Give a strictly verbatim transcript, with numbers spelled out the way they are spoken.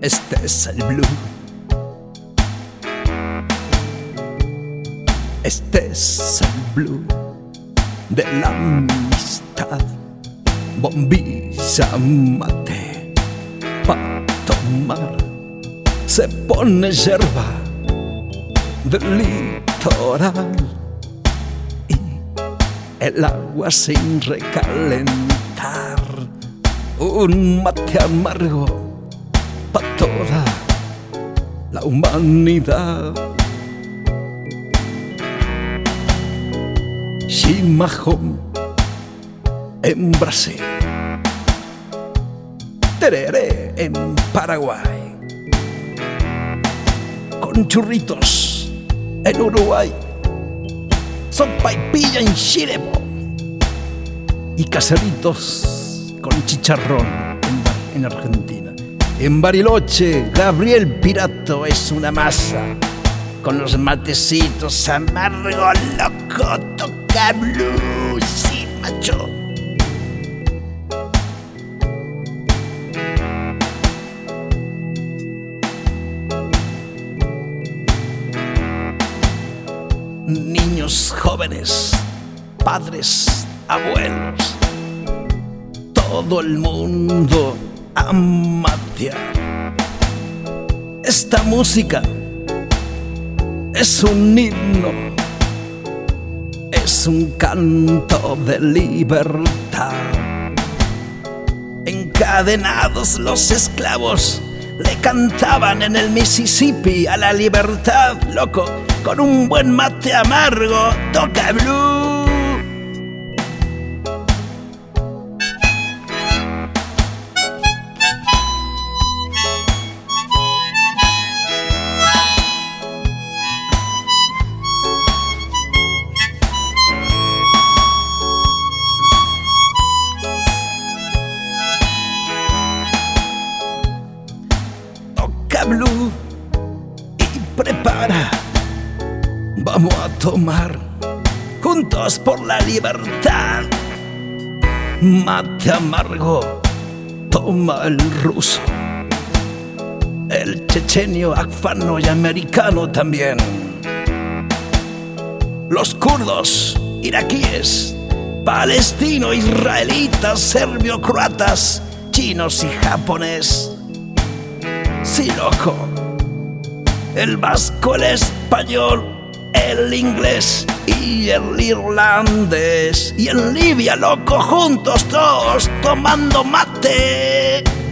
Este es el blues. Este es el blues de la amistad. Bombilla, mate pa' tomar. Se pone yerba del litoral y el agua sin recalentar. Un mate amargo pa' toda la humanidad. Chimarrón en Brasil, tereré en Paraguay, con churritos en Uruguay, sopa y pilla en Chile y caseritos con chicharrón en, en Argentina. En Bariloche, Gabriel Pirato es una masa, con los matecitos amargo, loco, toca blues, sí, macho. Niños, jóvenes, padres, abuelos, todo el mundo a matear. Esta música es un himno, es un canto de libertad. Encadenados los esclavos le cantaban en el Mississippi a la libertad, loco, con un buen mate amargo, toca blues. Toca blues y prepara. Vamos a tomar juntos por la libertad. Mate amargo, toma el ruso, el chechenio, afgano y americano también. Los kurdos, iraquíes, palestinos, israelitas, serbio, croatas, chinos y japonés. Sí, loco, el vasco, el español, el inglés y el irlandés. Y en Libia, loco, juntos todos tomando mate.